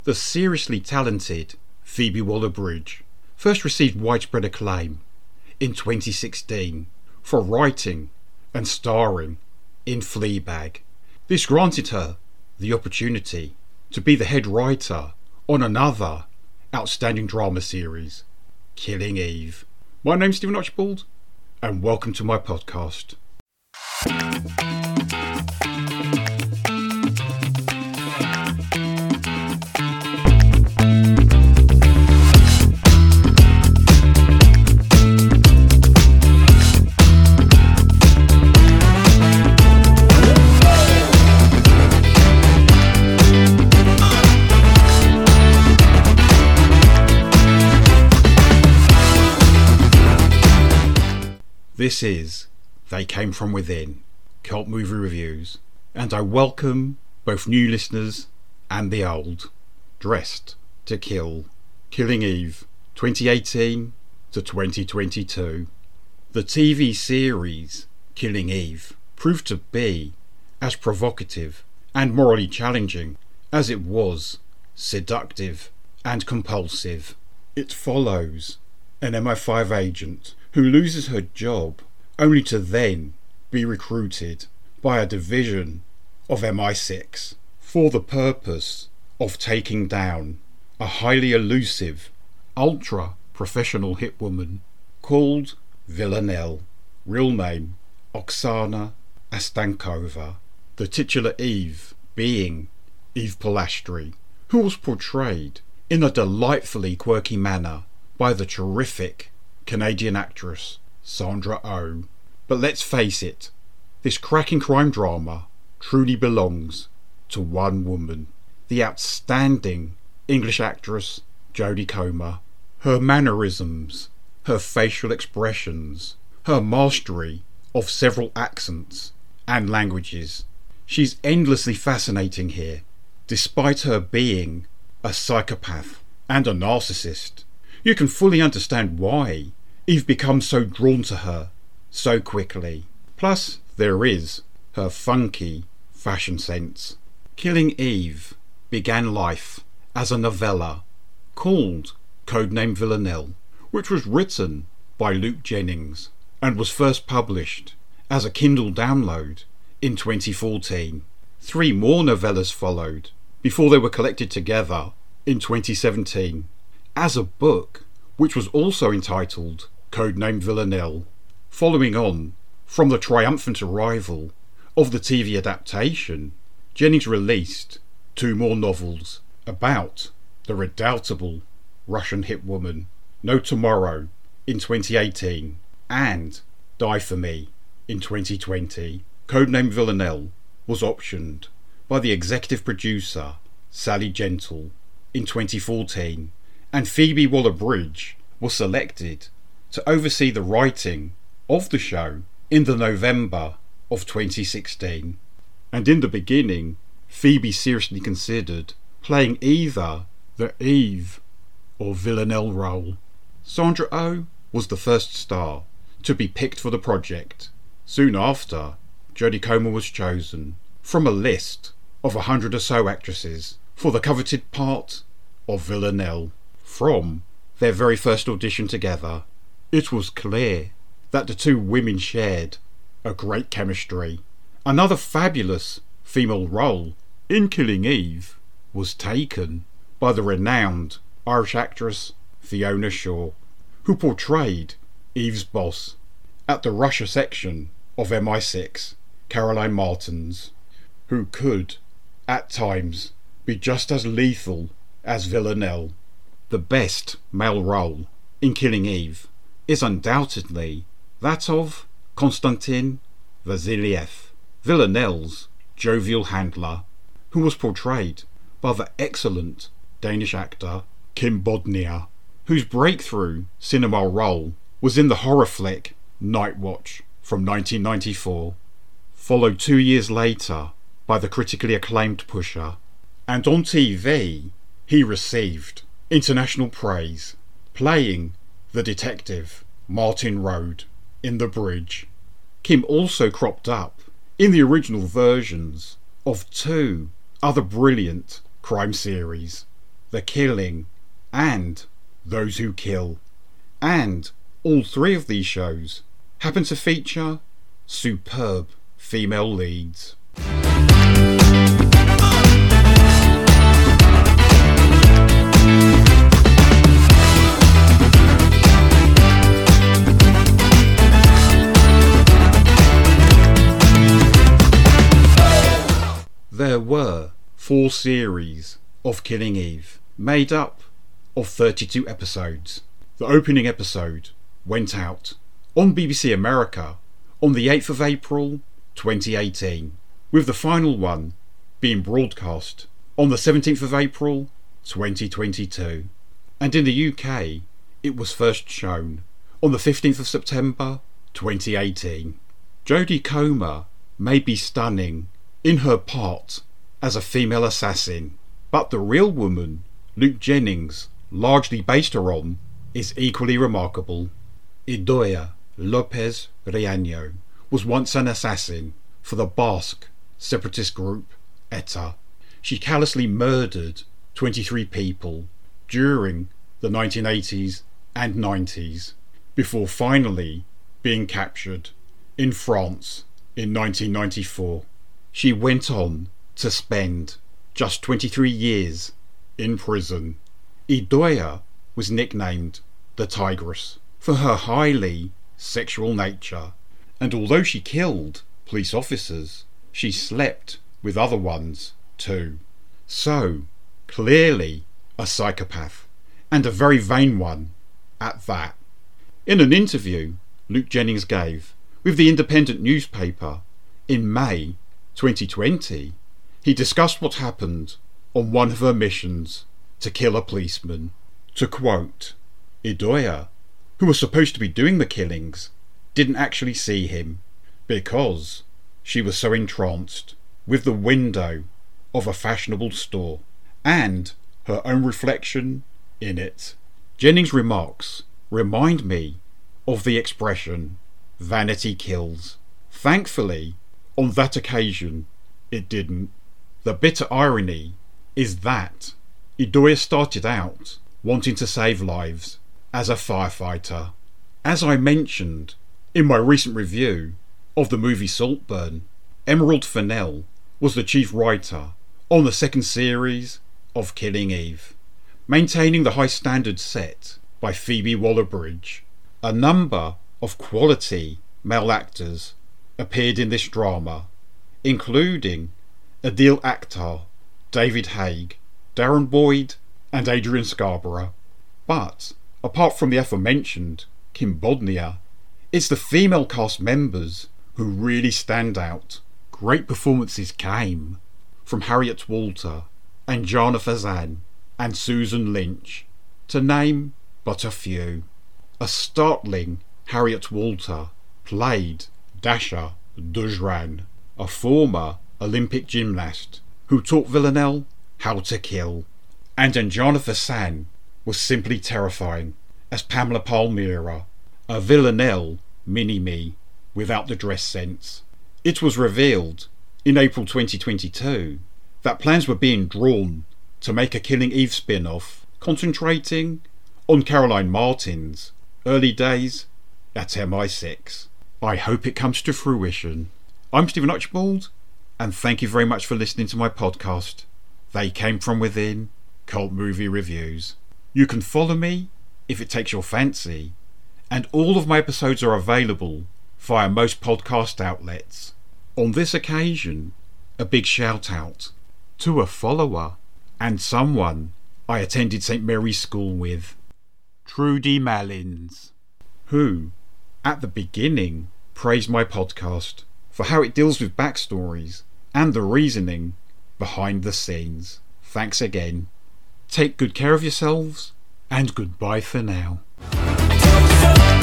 The seriously talented Phoebe Waller-Bridge first received widespread acclaim in 2016 for writing and starring in Fleabag. This granted her the opportunity to be the head writer on another outstanding drama series, Killing Eve. My name's Stephen Archibald, and welcome to my podcast. This is They Came From Within, Cult Movie Reviews, and I welcome both new listeners and the old. Dressed to Kill, Killing Eve, 2018 to 2022. The TV series Killing Eve proved to be as provocative and morally challenging as it was seductive and compulsive. It follows an MI5 agent who loses her job only to then be recruited by a division of MI6 for the purpose of taking down a highly elusive, ultra-professional hitwoman called Villanelle, real name Oksana Astankova, the titular Eve being Eve Polastri, who was portrayed in a delightfully quirky manner by the terrific Canadian actress Sandra Oh. But let's face it, this cracking crime drama truly belongs to one woman, the outstanding English actress Jodie Comer. Her mannerisms, her facial expressions, her mastery of several accents and languages. She's endlessly fascinating here, despite her being a psychopath and a narcissist. You can fully understand why Eve becomes so drawn to her so quickly. Plus, there is her funky fashion sense. Killing Eve began life as a novella called Codename Villanelle, which was written by Luke Jennings and was first published as a Kindle download in 2014. 3 more novellas followed before they were collected together in 2017 as a book, which was also entitled Codename Villanelle, following on from the triumphant arrival of the TV adaptation. Jennings released 2 more novels about the redoubtable Russian hitwoman No Tomorrow in 2018 and Die for Me in 2020. Codename Villanelle was optioned by the executive producer Sally Gentle in 2014, and Phoebe Waller-Bridge was selected to oversee the writing of the show in the November of 2016. And in the beginning, Phoebe seriously considered playing either the Eve or Villanelle role. Sandra Oh was the first star to be picked for the project. Soon after, Jodie Comer was chosen from a list of 100 or so actresses for the coveted part of Villanelle. From their very first audition together, it was clear that the 2 women shared a great chemistry. Another fabulous female role in Killing Eve was taken by the renowned Irish actress Fiona Shaw, who portrayed Eve's boss at the Russia section of MI6, Caroline Martins, who could, at times, be just as lethal as Villanelle. The best male role in Killing Eve is undoubtedly that of Konstantin Vasiliev, Villanelle's jovial handler, who was portrayed by the excellent Danish actor Kim Bodnia, whose breakthrough cinema role was in the horror flick Night Watch from 1994, followed 2 years later by the critically acclaimed Pusher, and on TV he received international praise, playing the detective Martin Rode in The Bridge. Kim also cropped up in the original versions of 2 other brilliant crime series, The Killing, and Those Who Kill. And all three of these shows happen to feature superb female leads. There were 4 series of Killing Eve, made up of 32 episodes. The opening episode went out on BBC America on the 8th of April 2018, with the final one being broadcast on the 17th of April 2022. And in the UK, it was first shown on the 15th of September 2018. Jodie Comer may be stunning in her part as a female assassin, but the real woman Luke Jennings largely based her on is equally remarkable. Idoia Lopez Riaño was once an assassin for the Basque separatist group ETA. She callously murdered 23 people during the 1980s and 90s before finally being captured in France in 1994. She went on to spend just 23 years in prison. Idoia was nicknamed the Tigress for her highly sexual nature, and although she killed police officers, she slept with other ones too. So, clearly a psychopath, and a very vain one at that. In an interview Luke Jennings gave with the Independent newspaper in May 2020, he discussed what happened on one of her missions to kill a policeman. To quote, Idoia, who was supposed to be doing the killings, didn't actually see him because she was so entranced with the window of a fashionable store and her own reflection in it. Jennings' remarks remind me of the expression, vanity kills. Thankfully, on that occasion, it didn't. The bitter irony is that Idoia started out wanting to save lives as a firefighter. As I mentioned in my recent review of the movie Saltburn, Emerald Fennell was the chief writer on the second series of Killing Eve, maintaining the high standards set by Phoebe Waller-Bridge. A number of quality male actors appeared in this drama, including Adil Akhtar, David Haig, Darren Boyd and Adrian Scarborough. But apart from the aforementioned Kim Bodnia, it's the female cast members who really stand out. Great performances came from Harriet Walter and Jana Fazan and Susan Lynch, to name but a few. A startling Harriet Walter played Dasha Dujran, a former Olympic gymnast who taught Villanelle how to kill. And Anjana Fazan was simply terrifying as Pamela Palmyra, a Villanelle mini-me without the dress sense. It was revealed in April 2022 that plans were being drawn to make a Killing Eve spin-off concentrating on Caroline Martin's early days at MI6. I hope it comes to fruition. I'm Stephen Archibald, and thank you very much for listening to my podcast, They Came From Within, Cult Movie Reviews. You can follow me if it takes your fancy, and all of my episodes are available via most podcast outlets. On this occasion, a big shout out to a follower and someone I attended St Mary's School with, Trudy Malins, who, at the beginning, praised my podcast for how it deals with backstories and the reasoning behind the scenes. Thanks again. Take good care of yourselves, and goodbye for now.